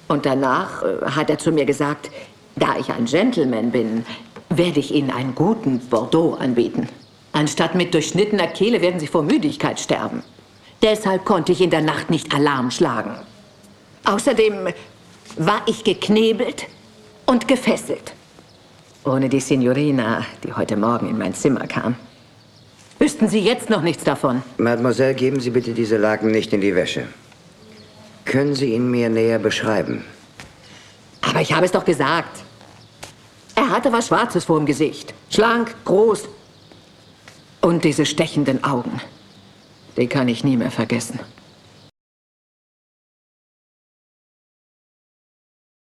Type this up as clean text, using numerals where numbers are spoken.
Und danach hat er zu mir gesagt, da ich ein Gentleman bin, werde ich Ihnen einen guten Bordeaux anbieten. Anstatt mit durchschnittener Kehle werden Sie vor Müdigkeit sterben. Deshalb konnte ich in der Nacht nicht Alarm schlagen. Außerdem war ich geknebelt und gefesselt. Ohne die Signorina, die heute Morgen in mein Zimmer kam. Wüssten Sie jetzt noch nichts davon? Mademoiselle, geben Sie bitte diese Laken nicht in die Wäsche. Können Sie ihn mir näher beschreiben? Aber ich habe es doch gesagt. Er hatte was Schwarzes vor dem Gesicht. Schlank, groß. Und diese stechenden Augen. Die kann ich nie mehr vergessen.